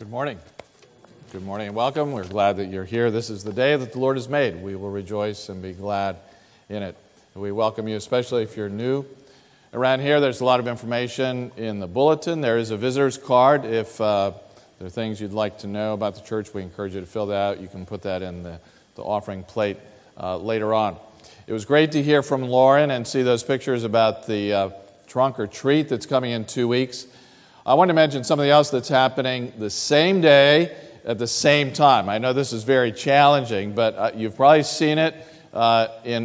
Good morning. Good morning and welcome. We're glad that you're here. This is the day that the Lord has made. We will rejoice and be glad in it. We welcome you, especially if you're new. Around here, there's a lot of information in the bulletin. There is a visitor's card. If there are things you'd like to know about the church, we encourage you to fill that out. You can put that in the offering plate later on. It was great to hear from Lauren and see those pictures about the trunk or treat that's coming in 2 weeks. I want to mention something else that's happening the same day at the same time. I know this is very challenging, but you've probably seen it in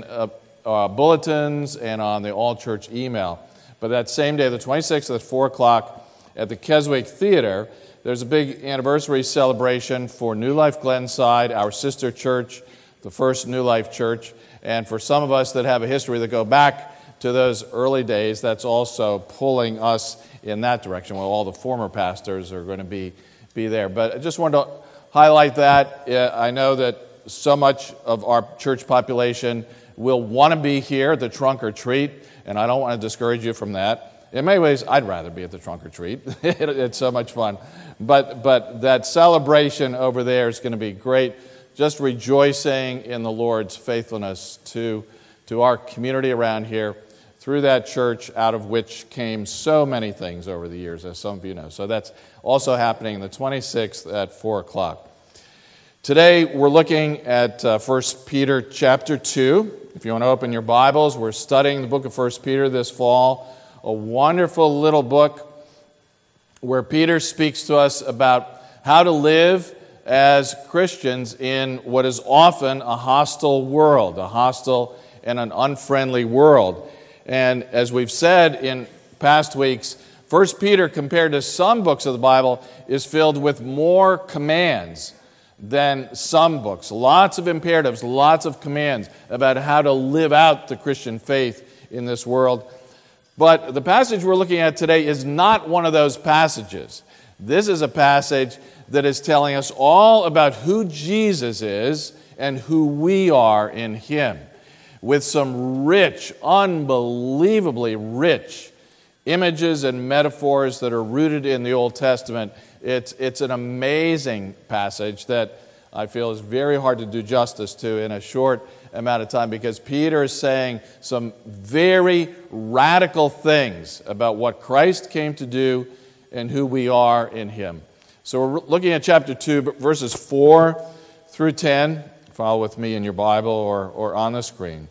bulletins and on the all-church email. But that same day, the 26th at 4 o'clock at the Keswick Theater, there's a big anniversary celebration for New Life Glenside, our sister church, the first New Life church. And for some of us that have a history that go back to those early days, that's also pulling us in that direction. Well, all the former pastors are going to be there. But I just wanted to highlight that. I know that so much of our church population will want to be here at the trunk or treat, and I don't want to discourage you from that. In many ways, I'd rather be at the trunk or treat. It's so much fun. But that celebration over there is going to be great. Just rejoicing in the Lord's faithfulness to our community around here, through that church out of which came so many things over the years, as some of you know. So that's also happening the 26th at 4 o'clock. Today we're looking at 1 Peter chapter 2. If you want to open your Bibles, we're studying the book of 1 Peter this fall. A wonderful little book where Peter speaks to us about how to live as Christians in what is often a hostile world, a hostile and an unfriendly world. And as we've said in past weeks, 1 Peter, compared to some books of the Bible, is filled with more commands than some books. Lots of imperatives, lots of commands about how to live out the Christian faith in this world. But the passage we're looking at today is not one of those passages. This is a passage that is telling us all about who Jesus is and who we are in Him, with some rich, unbelievably rich images and metaphors that are rooted in the Old Testament. It's an amazing passage that I feel is very hard to do justice to in a short amount of time, because Peter is saying some very radical things about what Christ came to do and who we are in Him. So we're looking at chapter 2, verses 4 through 10. Follow with me in your Bible or on the screen.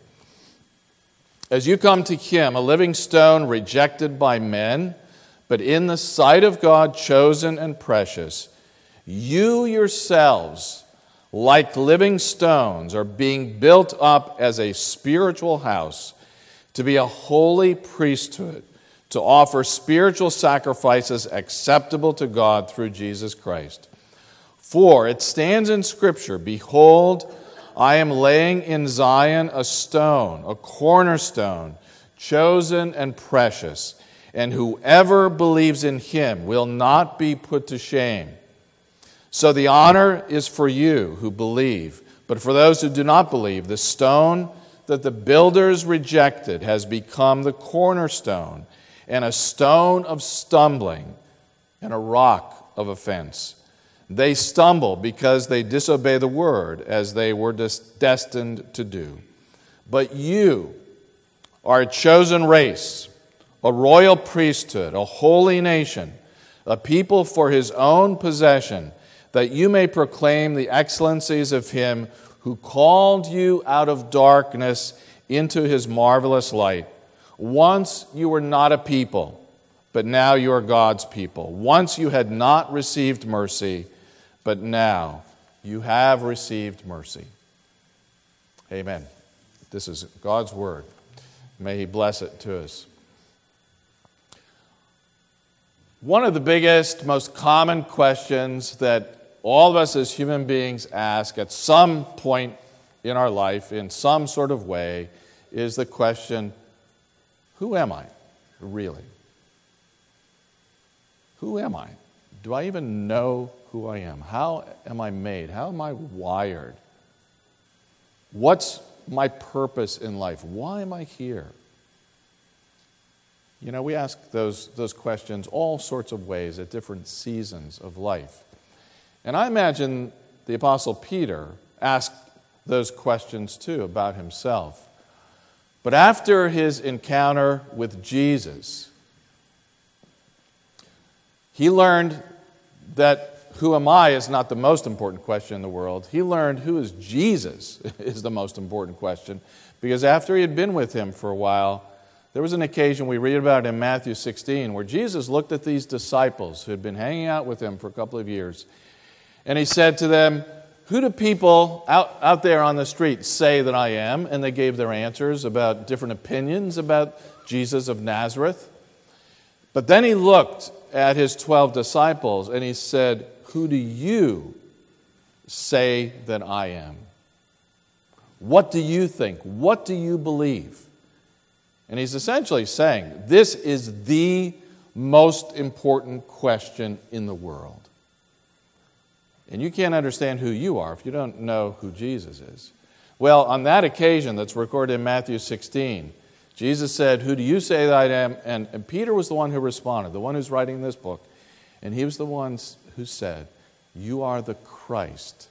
As you come to Him, a living stone rejected by men, but in the sight of God chosen and precious, you yourselves, like living stones, are being built up as a spiritual house, to be a holy priesthood, to offer spiritual sacrifices acceptable to God through Jesus Christ. For it stands in Scripture, "Behold, I am laying in Zion a stone, a cornerstone, chosen and precious, and whoever believes in Him will not be put to shame. So the honor is for you who believe, but for those who do not believe, the stone that the builders rejected has become the cornerstone, and a stone of stumbling, and a rock of offense. They stumble because they disobey the word, as they were destined to do. But you are a chosen race, a royal priesthood, a holy nation, a people for His own possession, that you may proclaim the excellencies of Him who called you out of darkness into His marvelous light. Once you were not a people, but now you are God's people. Once you had not received mercy, but now you have received mercy." Amen. This is God's word. May He bless it to us. One of the biggest, most common questions that all of us as human beings ask at some point in our life, in some sort of way, is the question, who am I, really? Who am I? Do I even know who I am? How am I made? How am I wired? What's my purpose in life? Why am I here? We ask those questions all sorts of ways at different seasons of life. And I imagine the Apostle Peter asked those questions too about himself. But after his encounter with Jesus, he learned that who am I is not the most important question in the world. He learned who is Jesus is the most important question, because after he had been with him for a while, there was an occasion we read about in Matthew 16 where Jesus looked at these disciples who had been hanging out with him for a couple of years, and he said to them, "Who do people out there on the street say that I am?" And they gave their answers about different opinions about Jesus of Nazareth. But then he looked at his 12 disciples and he said, "Who do you say that I am? What do you think? What do you believe?" And he's essentially saying, this is the most important question in the world. And you can't understand who you are if you don't know who Jesus is. Well, on that occasion that's recorded in Matthew 16, Jesus said, "Who do you say that I am?" And Peter was the one who responded, the one who's writing this book. And he was the one who said, "You are the Christ,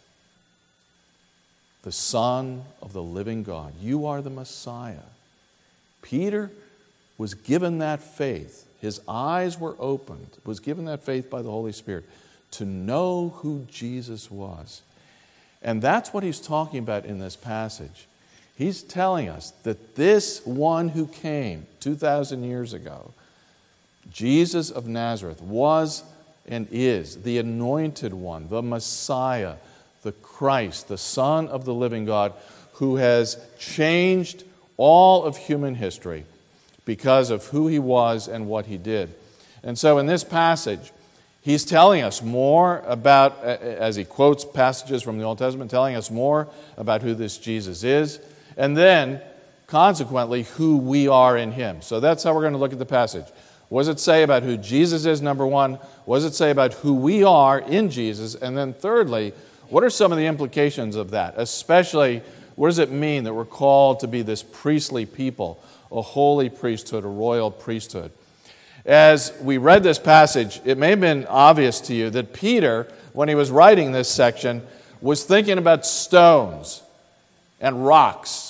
the Son of the living God. You are the Messiah." Peter was given that faith. His eyes were opened, was given that faith by the Holy Spirit to know who Jesus was. And that's what he's talking about in this passage. He's telling us that this one who came 2,000 years ago, Jesus of Nazareth, was and is the anointed one, the Messiah, the Christ, the Son of the living God, who has changed all of human history because of who he was and what he did. And so in this passage, he's telling us more about, as he quotes passages from the Old Testament, telling us more about who this Jesus is, and then, consequently, who we are in him. So that's how we're going to look at the passage. What does it say about who Jesus is, number one? What does it say about who we are in Jesus? And then thirdly, what are some of the implications of that? Especially, what does it mean that we're called to be this priestly people, a holy priesthood, a royal priesthood? As we read this passage, it may have been obvious to you that Peter, when he was writing this section, was thinking about stones and rocks.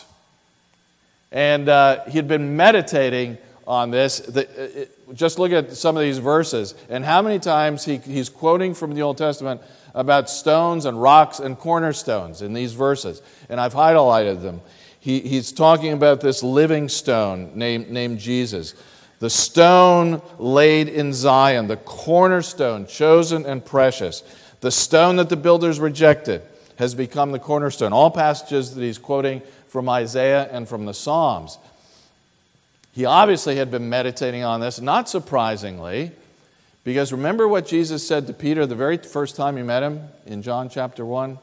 And he'd been meditating on this. Just look at some of these verses and how many times he's quoting from the Old Testament about stones and rocks and cornerstones in these verses. And I've highlighted them. He's talking about this living stone named Jesus. The stone laid in Zion, the cornerstone chosen and precious. The stone that the builders rejected has become the cornerstone. All passages that he's quoting from Isaiah and from the Psalms. He obviously had been meditating on this, not surprisingly, because remember what Jesus said to Peter the very first time he met him in John chapter 1?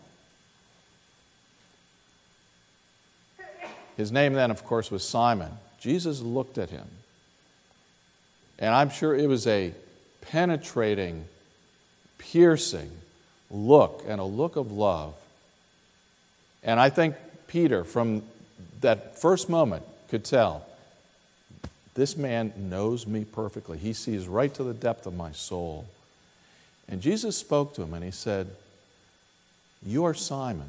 His name then, of course, was Simon. Jesus looked at him. And I'm sure it was a penetrating, piercing look, and a look of love. And I think Peter, from that first moment, could tell, this man knows me perfectly. He sees right to the depth of my soul. And Jesus spoke to him and he said, "You are Simon,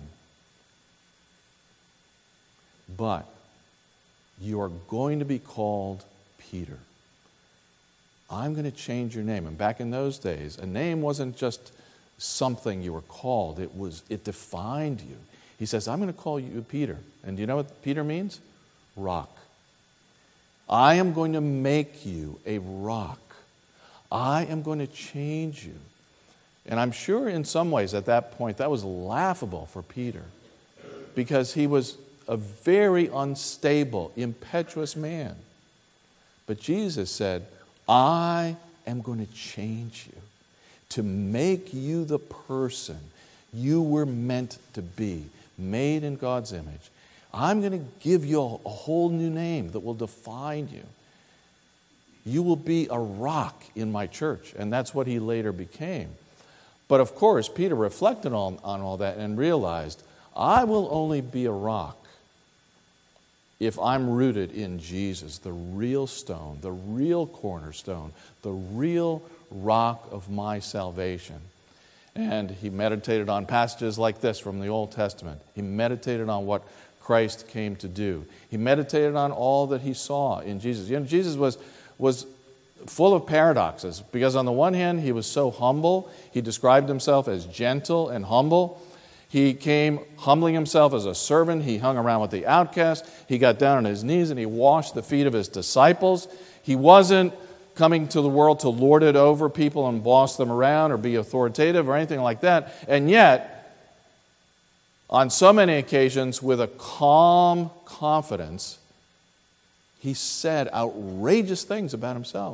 but you are going to be called Peter. I'm going to change your name." And back in those days, a name wasn't just something you were called. It defined you. He says, "I'm going to call you Peter." And do you know what Peter means? Rock. I am going to make you a rock. I am going to change you. And I'm sure in some ways at that point that was laughable for Peter, because he was a very unstable, impetuous man. But Jesus said, "I am going to change you to make you the person you were meant to be, made in God's image. I'm going to give you a whole new name that will define you. You will be a rock in my church." And that's what he later became. But of course, Peter reflected on all that and realized, I will only be a rock if I'm rooted in Jesus, the real stone, the real cornerstone, the real rock of my salvation. And he meditated on passages like this from the Old Testament. He meditated on what Christ came to do. He meditated on all that he saw in Jesus. Jesus was full of paradoxes, because on the one hand, he was so humble. He described himself as gentle and humble. He came humbling himself as a servant. He hung around with the outcast. He got down on his knees and he washed the feet of his disciples. He wasn't coming to the world to lord it over people and boss them around or be authoritative or anything like that. And yet, on so many occasions, with a calm confidence, he said outrageous things about himself.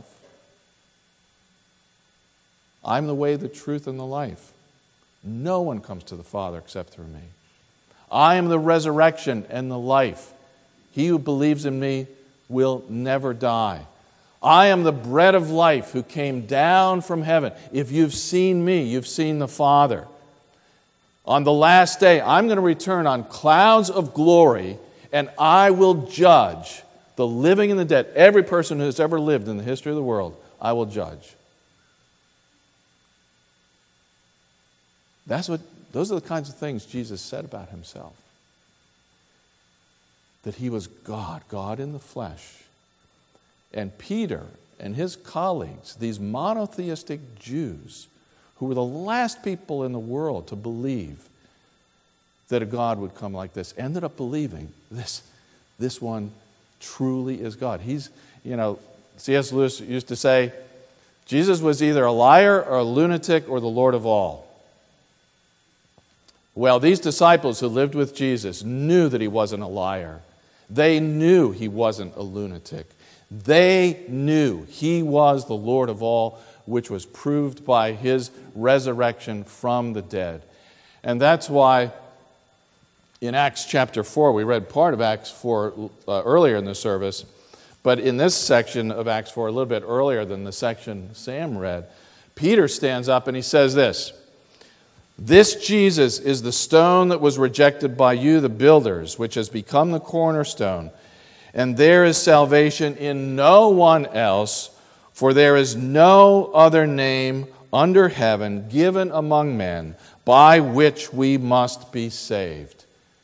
I'm the way, the truth, and the life. No one comes to the Father except through me. I am the resurrection and the life. He who believes in me will never die. I am the bread of life who came down from heaven. If you've seen me, you've seen the Father. On the last day, I'm going to return on clouds of glory, and I will judge the living and the dead. Every person who has ever lived in the history of the world, I will judge. Those are the kinds of things Jesus said about himself. That he was God, God in the flesh. And Peter and his colleagues, these monotheistic Jews, who were the last people in the world to believe that a God would come like this, ended up believing this one truly is God. C.S. Lewis used to say, Jesus was either a liar or a lunatic or the Lord of all. Well, these disciples who lived with Jesus knew that he wasn't a liar. They knew he wasn't a lunatic. They knew he was the Lord of all, which was proved by his resurrection from the dead. And that's why in Acts chapter 4, we read part of Acts 4 earlier in the service, but in this section of Acts 4, a little bit earlier than the section Sam read, Peter stands up and he says this, "This Jesus is the stone that was rejected by you, the builders, which has become the cornerstone. And there is salvation in no one else, for there is no other name under heaven given among men by which we must be saved."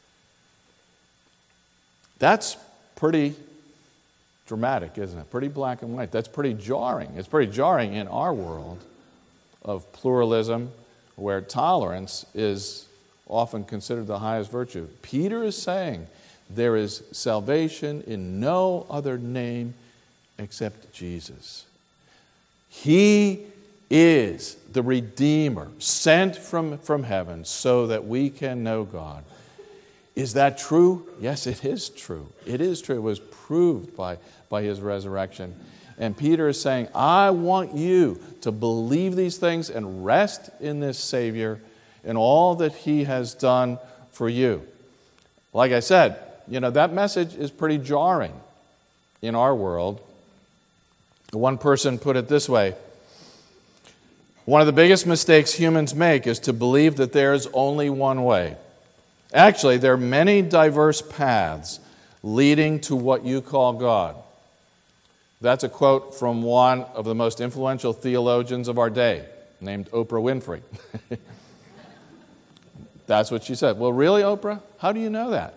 That's pretty dramatic, isn't it? Pretty black and white. That's pretty jarring. It's pretty jarring in our world of pluralism, where tolerance is often considered the highest virtue. Peter is saying there is salvation in no other name except Jesus. He is the Redeemer sent from heaven so that we can know God. Is that true? Yes, it is true. It is true. It was proved by his resurrection. And Peter is saying, I want you to believe these things and rest in this Savior and all that he has done for you. Like I said, that message is pretty jarring in our world. One person put it this way: one of the biggest mistakes humans make is to believe that there is only one way. Actually, there are many diverse paths leading to what you call God. That's a quote from one of the most influential theologians of our day, named Oprah Winfrey. That's what she said. Well, really, Oprah? How do you know that?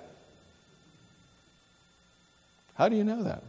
How do you know that?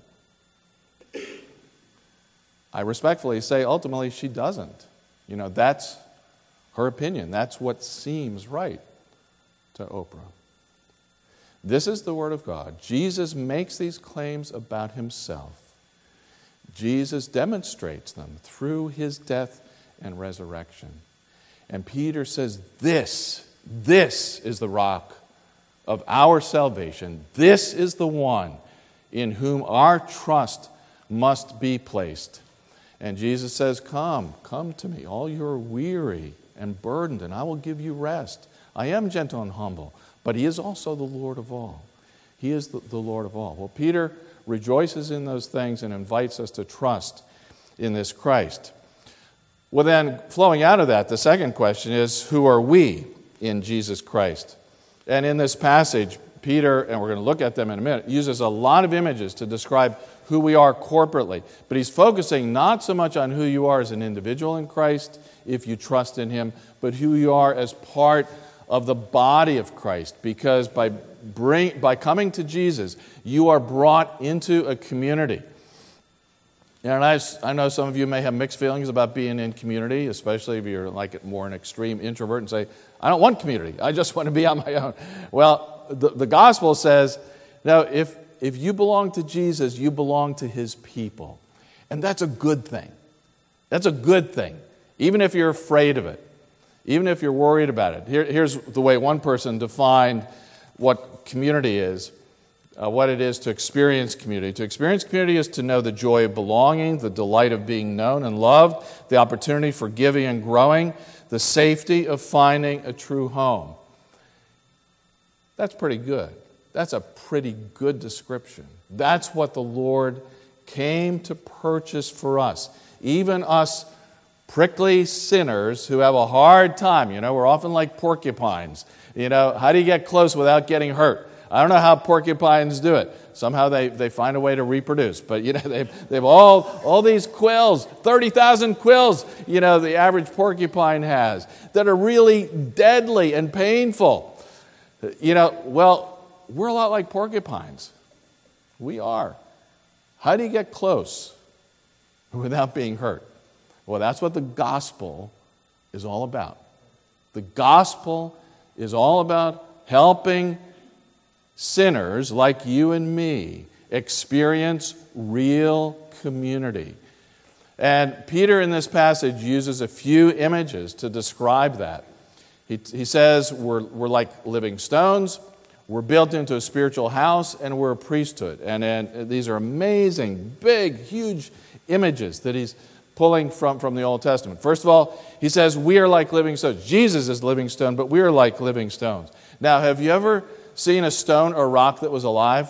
I respectfully say, ultimately, she doesn't. That's her opinion. That's what seems right to Oprah. This is the Word of God. Jesus makes these claims about himself. Jesus demonstrates them through his death and resurrection. And Peter says, this is the rock of our salvation. This is the one in whom our trust must be placed. And Jesus says, come to me, all you are weary and burdened, and I will give you rest. I am gentle and humble, but he is also the Lord of all. He is the Lord of all. Well, Peter rejoices in those things and invites us to trust in this Christ. Well, then, flowing out of that, the second question is, who are we in Jesus Christ? And in this passage, Peter, and we're going to look at them in a minute, uses a lot of images to describe who we are corporately. But he's focusing not so much on who you are as an individual in Christ, if you trust in him, but who you are as part of the body of Christ. Because by coming to Jesus, you are brought into a community. And I know some of you may have mixed feelings about being in community, especially if you're like more an extreme introvert and say, I don't want community, I just want to be on my own. Well, the gospel says, no, if you belong to Jesus, you belong to his people. And that's a good thing. That's a good thing, even if you're afraid of it, even if you're worried about it. Here's the way one person defined what community is. What it is to experience community. To experience community is to know the joy of belonging, the delight of being known and loved, the opportunity for giving and growing, the safety of finding a true home. That's pretty good. That's a pretty good description. That's what the Lord came to purchase for us. Even us prickly sinners who have a hard time. We're often like porcupines. How do you get close without getting hurt? I don't know how porcupines do it. Somehow they find a way to reproduce. But, they've all these quills, 30,000 quills, the average porcupine has, that are really deadly and painful. Well, we're a lot like porcupines. We are. How do you get close without being hurt? Well, that's what the gospel is all about. The gospel is all about helping sinners like you and me experience real community. And Peter in this passage uses a few images to describe that. He says we're like living stones, we're built into a spiritual house, and we're a priesthood. And these are amazing, big, huge images that he's pulling from the Old Testament. First of all, he says we are like living stones. Jesus is living stone, but we are like living stones. Now, have you ever seen a stone or rock that was alive?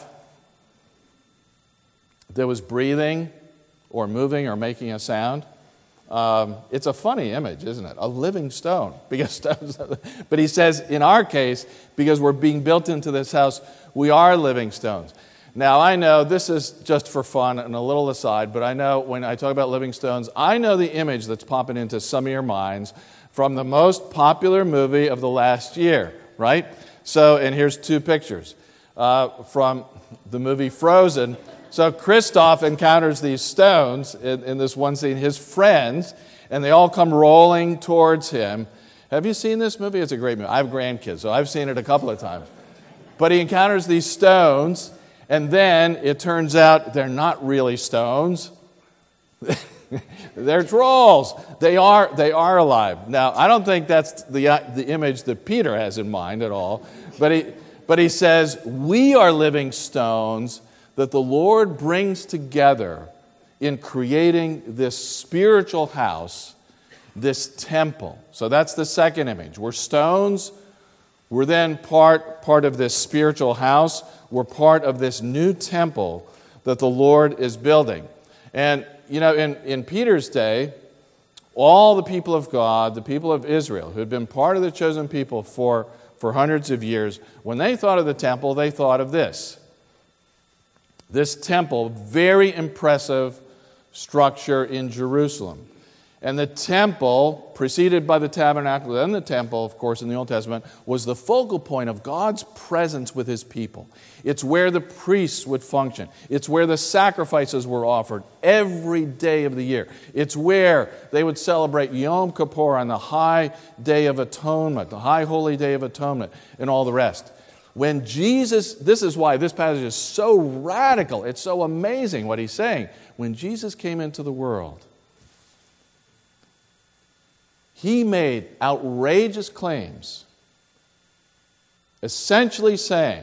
That was breathing or moving or making a sound? It's a funny image, isn't it? A living stone. But he says, in our case, because we're being built into this house, we are living stones. Now, I know this is just for fun and a little aside, but I know when I talk about living stones, I know the image that's popping into some of your minds from the most popular movie of the last year, right? So, and here's two pictures from the movie Frozen. So Kristoff encounters these stones in this one scene, his friends, and they all come rolling towards him. Have you seen this movie? It's a great movie. I have grandkids, so I've seen it a couple of times. But he encounters these stones, and then it turns out they're not really stones. They're trolls. They are alive. Now, I don't think that's the image that Peter has in mind at all. But he says, we are living stones that the Lord brings together in creating this spiritual house, this temple. So that's the second image. We're stones. We're then part of this spiritual house. We're part of this new temple that the Lord is building. And in Peter's day, all the people of God, the people of Israel, who had been part of the chosen people for hundreds of years, when they thought of the temple, they thought of this. This temple, very impressive structure in Jerusalem. And the temple, preceded by the tabernacle, then the temple, of course, in the Old Testament, was the focal point of God's presence with his people. It's where the priests would function. It's where the sacrifices were offered every day of the year. It's where they would celebrate Yom Kippur on the high day of atonement, the high holy day of atonement, and all the rest. When Jesus, this is why this passage is so radical, it's so amazing what he's saying. When Jesus came into the world, he made outrageous claims, essentially saying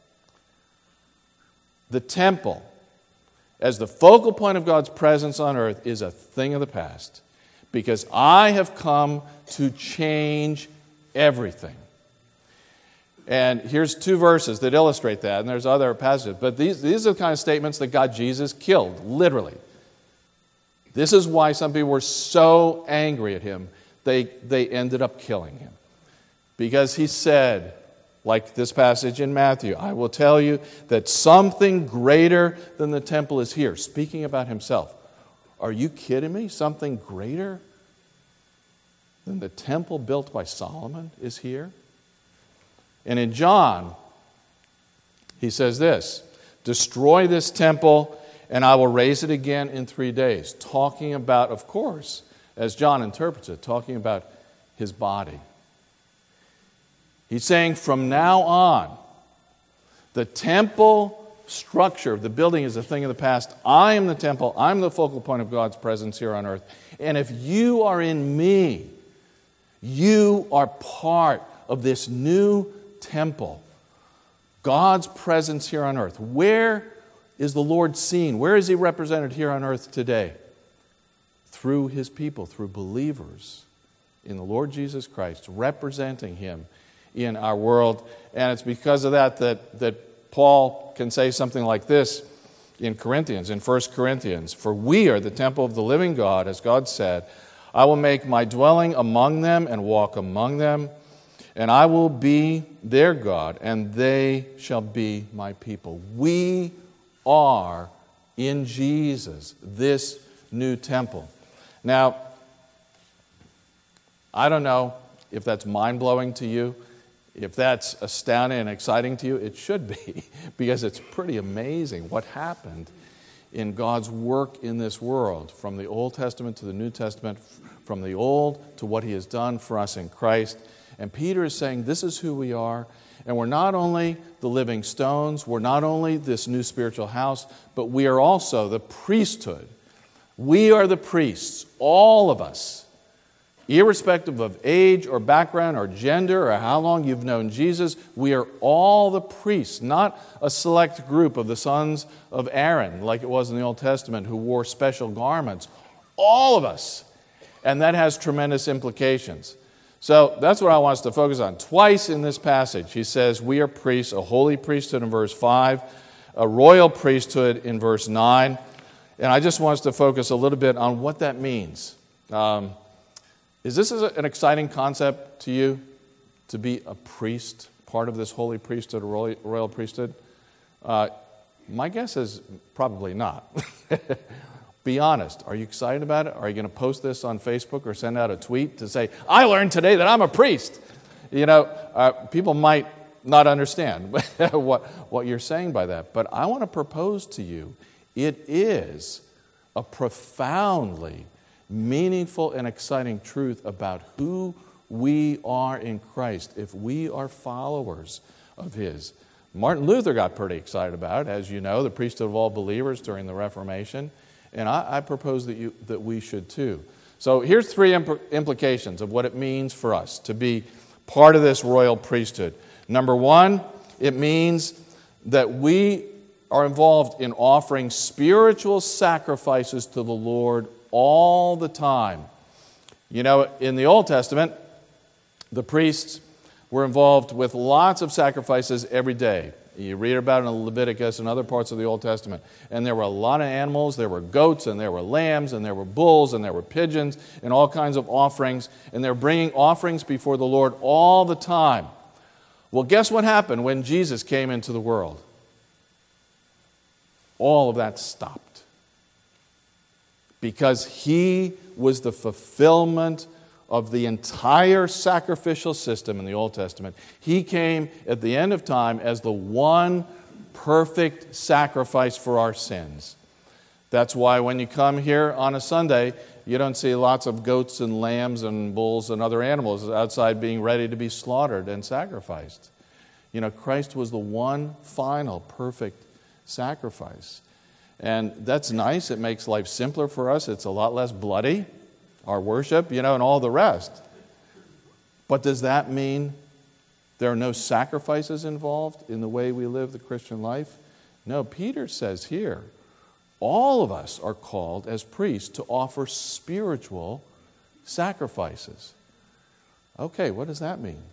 the temple, as the focal point of God's presence on earth, is a thing of the past, because I have come to change everything. And here's two verses that illustrate that, and there's other passages, but these are the kind of statements that got Jesus killed, literally. This is why some people were so angry at him. They ended up killing him. Because he said, like this passage in Matthew, I will tell you that something greater than the temple is here. Speaking about himself. Are you kidding me? Something greater than the temple built by Solomon is here? And in John, he says this, destroy this temple and I will raise it again in 3 days. Talking about, of course, as John interprets it, talking about his body. He's saying from now on, the temple structure of the building is a thing of the past. I am the temple. I'm the focal point of God's presence here on earth. And if you are in me, you are part of this new temple. God's presence here on earth. Where is the Lord seen? Where is he represented here on earth today? Through his people, through believers in the Lord Jesus Christ, representing him in our world. And it's because of that Paul can say something like this in Corinthians, in 1 Corinthians. For we are the temple of the living God, as God said, I will make my dwelling among them and walk among them, and I will be their God, and they shall be my people. We are in Jesus, this new temple. Now, I don't know if that's mind-blowing to you, if that's astounding and exciting to you. It should be, because it's pretty amazing what happened in God's work in this world, from the Old Testament to the New Testament, from the Old to what he has done for us in Christ. And Peter is saying this is who we are, and we're not only the living stones, we're not only this new spiritual house, but we are also the priesthood. We are the priests, all of us, irrespective of age or background or gender or how long you've known Jesus. We are all the priests, not a select group of the sons of Aaron, like it was in the Old Testament, who wore special garments. All of us. And that has tremendous implications. So that's what I want us to focus on. Twice in this passage, he says we are priests, a holy priesthood in verse 5, a royal priesthood in verse 9. And I just want us to focus a little bit on what that means. Is this an exciting concept to you, to be a priest, part of this holy priesthood, royal priesthood? My guess is probably not. Be honest. Are you excited about it? Are you going to post this on Facebook or send out a tweet to say, I learned today that I'm a priest? You know, people might not understand what you're saying by that. But I want to propose to you, it is a profoundly meaningful and exciting truth about who we are in Christ if we are followers of his. Martin Luther got pretty excited about it, as you know, the priesthood of all believers during the Reformation. And I propose that we should too. So here's 3 implications of what it means for us to be part of this royal priesthood. Number 1, it means that we are involved in offering spiritual sacrifices to the Lord all the time. You know, in the Old Testament, the priests were involved with lots of sacrifices every day. You read about it in Leviticus and other parts of the Old Testament. And there were a lot of animals. There were goats, and there were lambs, and there were bulls, and there were pigeons, and all kinds of offerings. And they're bringing offerings before the Lord all the time. Well, guess what happened when Jesus came into the world? All of that stopped. Because he was the fulfillment of the entire sacrificial system in the Old Testament. He came at the end of time as the one perfect sacrifice for our sins. That's why when you come here on a Sunday, you don't see lots of goats and lambs and bulls and other animals outside being ready to be slaughtered and sacrificed. You know, Christ was the one final perfect sacrifice. And that's nice. It makes life simpler for us. It's a lot less bloody, our worship, you know, and all the rest. But does that mean there are no sacrifices involved in the way we live the Christian life? No, Peter says here, all of us are called as priests to offer spiritual sacrifices. Okay, what does that mean?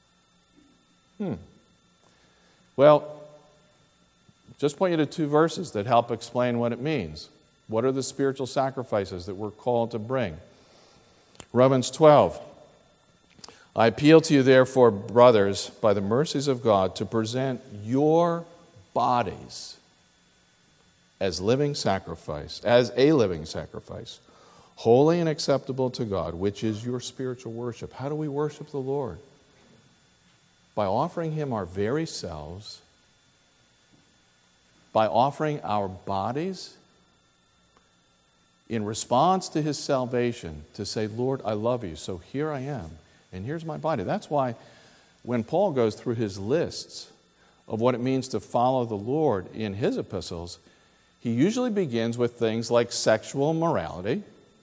Well, just point you to 2 verses that help explain what it means. What are the spiritual sacrifices that we're called to bring? Romans 12. I appeal to you, therefore, brothers, by the mercies of God, to present your bodies as a living sacrifice, holy and acceptable to God, which is your spiritual worship. How do we worship the Lord? By offering Him our very selves, by offering our bodies in response to His salvation, to say, Lord, I love you, so here I am, and here's my body. That's why when Paul goes through his lists of what it means to follow the Lord in his epistles, he usually begins with things like sexual morality.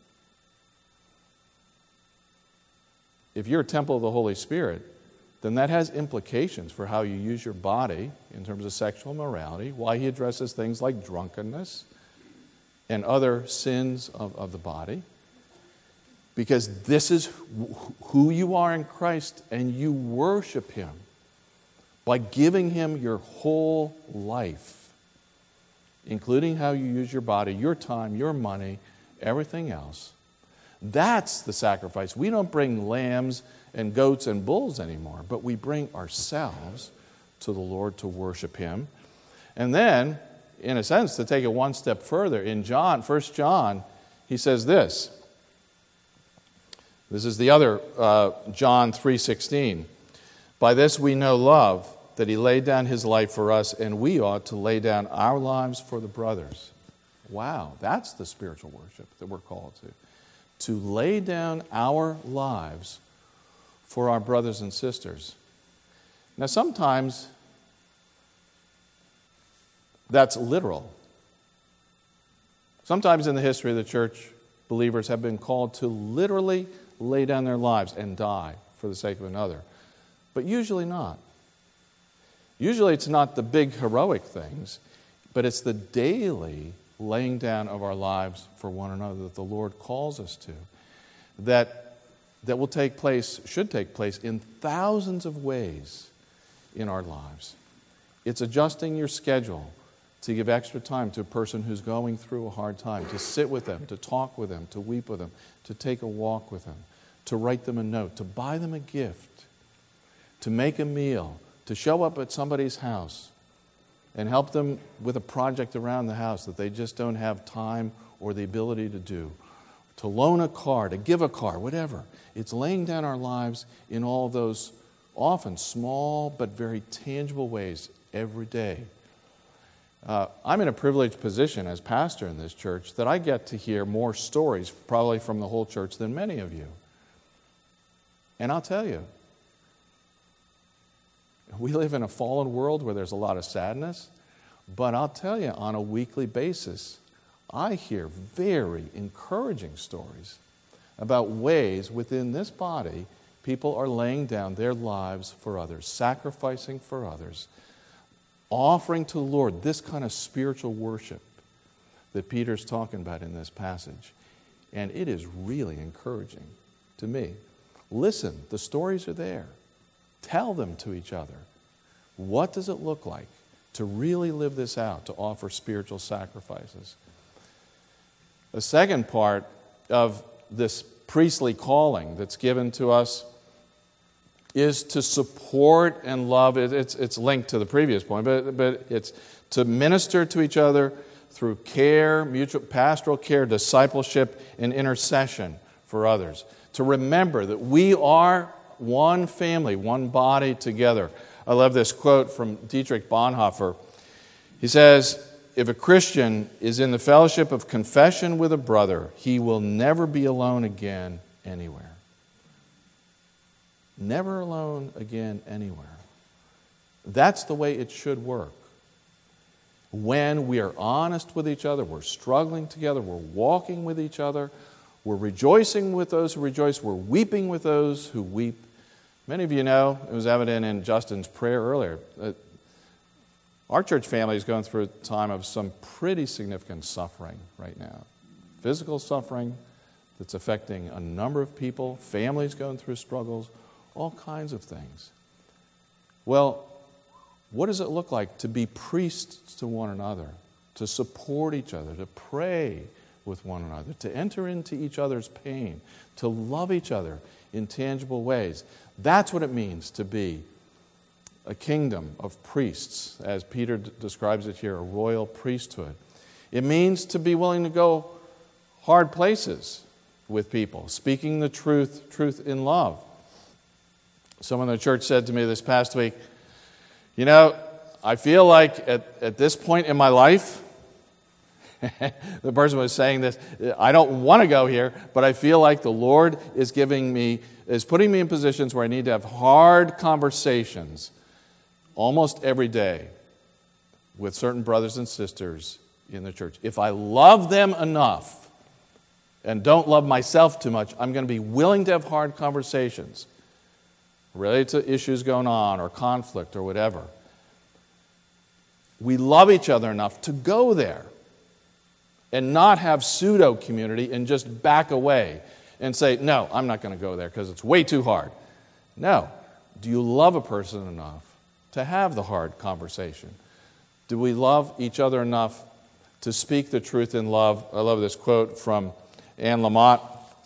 If you're a temple of the Holy Spirit, then that has implications for how you use your body in terms of sexual morality, why he addresses things like drunkenness and other sins of the body. Because this is who you are in Christ, and you worship Him by giving Him your whole life, including how you use your body, your time, your money, everything else. That's the sacrifice. We don't bring lambs and goats and bulls anymore, but we bring ourselves to the Lord to worship Him. And then, in a sense, to take it one step further, in 1 John, he says this. This is the other John 3:16. By this we know love, that He laid down His life for us, and we ought to lay down our lives for the brothers. Wow, that's the spiritual worship that we're called to. To lay down our lives for our brothers and sisters. Now, sometimes that's literal. Sometimes in the history of the church, believers have been called to literally lay down their lives and die for the sake of another. But usually not. Usually it's not the big heroic things, but it's the daily laying down of our lives for one another that the Lord calls us to, that will take place, should take place in thousands of ways in our lives. It's adjusting your schedule to give extra time to a person who's going through a hard time, to sit with them, to talk with them, to weep with them, to take a walk with them, to write them a note, to buy them a gift, to make a meal, to show up at somebody's house and help them with a project around the house that they just don't have time or the ability to do, to loan a car, to give a car, whatever. It's laying down our lives in all those often small but very tangible ways every day. I'm in a privileged position as pastor in this church that I get to hear more stories probably from the whole church than many of you. And I'll tell you, we live in a fallen world where there's a lot of sadness, but I'll tell you, on a weekly basis, I hear very encouraging stories about ways within this body people are laying down their lives for others, sacrificing for others, offering to the Lord this kind of spiritual worship that Peter's talking about in this passage. And it is really encouraging to me. Listen, the stories are there. Tell them to each other. What does it look like to really live this out, to offer spiritual sacrifices? The second part of this priestly calling that's given to us is to support and love. It's linked to the previous point, but it's to minister to each other through care, mutual pastoral care, discipleship, and intercession for others. To remember that we are one family, one body together. I love this quote from Dietrich Bonhoeffer. He says, if a Christian is in the fellowship of confession with a brother, he will never be alone again anywhere. Never alone again anywhere. That's the way it should work. When we are honest with each other, we're struggling together, we're walking with each other, we're rejoicing with those who rejoice, we're weeping with those who weep. Many of you know, it was evident in Justin's prayer earlier, that our church family is going through a time of some pretty significant suffering right now. Physical suffering that's affecting a number of people, families going through struggles, all kinds of things. Well, what does it look like to be priests to one another, to support each other, to pray with one another, to enter into each other's pain, to love each other in tangible ways. That's what it means to be a kingdom of priests, as Peter describes it here, a royal priesthood. It means to be willing to go hard places with people, speaking the truth in love. Someone in the church said to me this past week, I feel like at this point in my life, the person was saying this, I don't want to go here, but I feel like the Lord is putting me in positions where I need to have hard conversations almost every day with certain brothers and sisters in the church. If I love them enough and don't love myself too much, I'm going to be willing to have hard conversations related to issues going on or conflict or whatever. We love each other enough to go there and not have pseudo-community and just back away and say, no, I'm not going to go there because it's way too hard. No. Do you love a person enough to have the hard conversation? Do we love each other enough to speak the truth in love? I love this quote from Anne Lamott.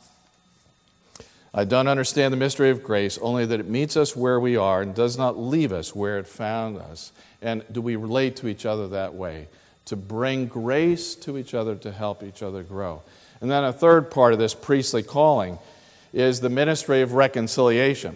I don't understand the mystery of grace, only that it meets us where we are and does not leave us where it found us. And do we relate to each other that way? To bring grace to each other, to help each other grow. And then a third part of this priestly calling is the ministry of reconciliation.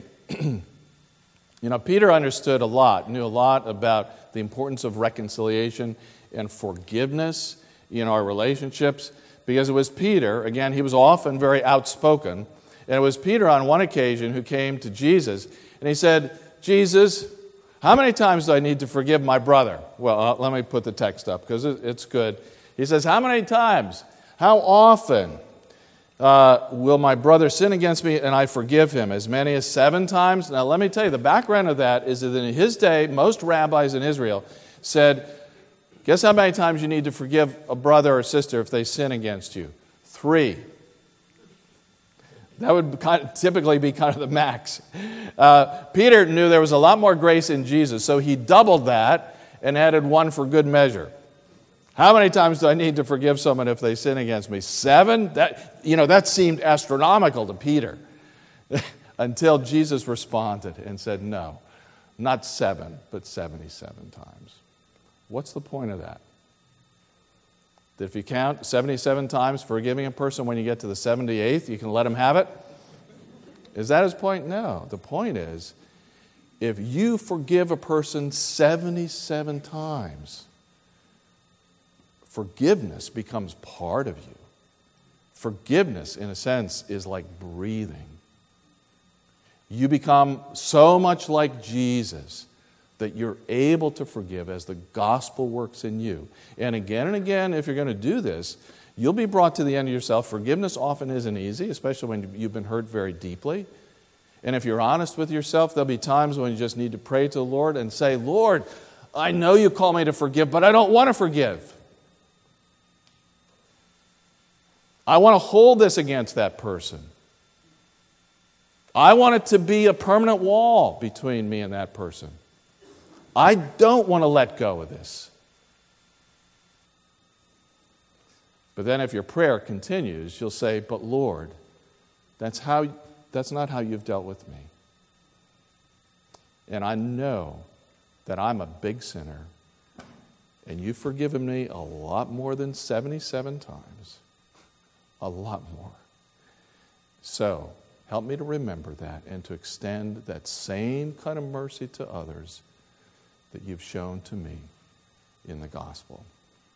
Peter understood a lot, knew a lot about the importance of reconciliation and forgiveness in our relationships, because it was Peter, again, he was often very outspoken, and it was Peter on one occasion who came to Jesus, and he said, Jesus, how many times do I need to forgive my brother? Well, let me put the text up because it's good. He says, how many times? How often will my brother sin against me and I forgive him? As many as 7 times? Now, let me tell you, the background of that is that in his day, most rabbis in Israel said, guess how many times you need to forgive a brother or sister if they sin against you? 3. That would typically be kind of the max. Peter knew there was a lot more grace in Jesus, so he doubled that and added 1 for good measure. How many times do I need to forgive someone if they sin against me? 7? That seemed astronomical to Peter until Jesus responded and said, no, not 7, but 77 times. What's the point of that? That if you count 77 times forgiving a person, when you get to the 78th, you can let him have it? Is that his point? No. The point is, if you forgive a person 77 times, forgiveness becomes part of you. Forgiveness, in a sense, is like breathing. You become so much like Jesus that you're able to forgive as the gospel works in you. And again, if you're going to do this, you'll be brought to the end of yourself. Forgiveness often isn't easy, especially when you've been hurt very deeply. And if you're honest with yourself, there'll be times when you just need to pray to the Lord and say, Lord, I know you call me to forgive, but I don't want to forgive. I want to hold this against that person. I want it to be a permanent wall between me and that person. I don't want to let go of this. But then if your prayer continues, you'll say, but Lord, that's not how you've dealt with me. And I know that I'm a big sinner, and you've forgiven me a lot more than 77 times. A lot more. So, help me to remember that and to extend that same kind of mercy to others that you've shown to me in the gospel.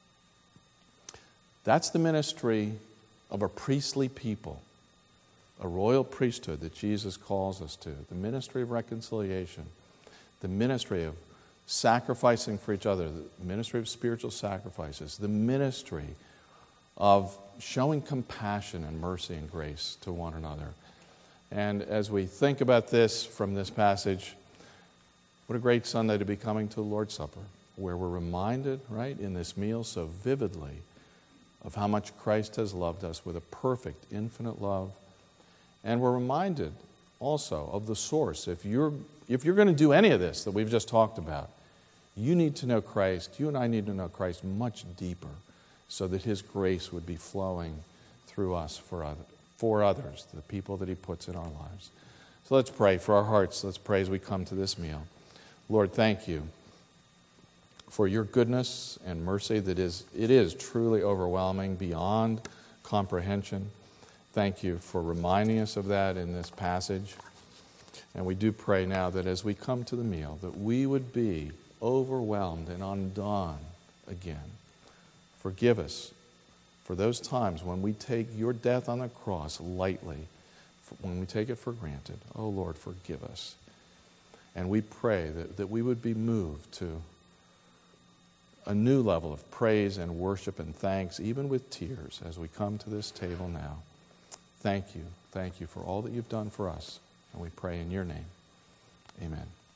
That's the ministry of a priestly people, a royal priesthood that Jesus calls us to, the ministry of reconciliation, the ministry of sacrificing for each other, the ministry of spiritual sacrifices, the ministry of showing compassion and mercy and grace to one another. And as we think about this from this passage, what a great Sunday to be coming to the Lord's Supper, where we're reminded, right, in this meal so vividly of how much Christ has loved us with a perfect, infinite love. And we're reminded also of the source. If you're going to do any of this that we've just talked about, you need to know Christ. You and I need to know Christ much deeper so that his grace would be flowing through us for others, the people that he puts in our lives. So let's pray for our hearts. Let's pray as we come to this meal. Lord, thank you for your goodness and mercy that it is truly overwhelming beyond comprehension. Thank you for reminding us of that in this passage. And we do pray now that as we come to the meal, that we would be overwhelmed and undone again. Forgive us for those times when we take your death on the cross lightly, when we take it for granted. Oh, Lord, forgive us. And we pray that we would be moved to a new level of praise and worship and thanks, even with tears, as we come to this table now. Thank you. Thank you for all that you've done for us. And we pray in your name. Amen.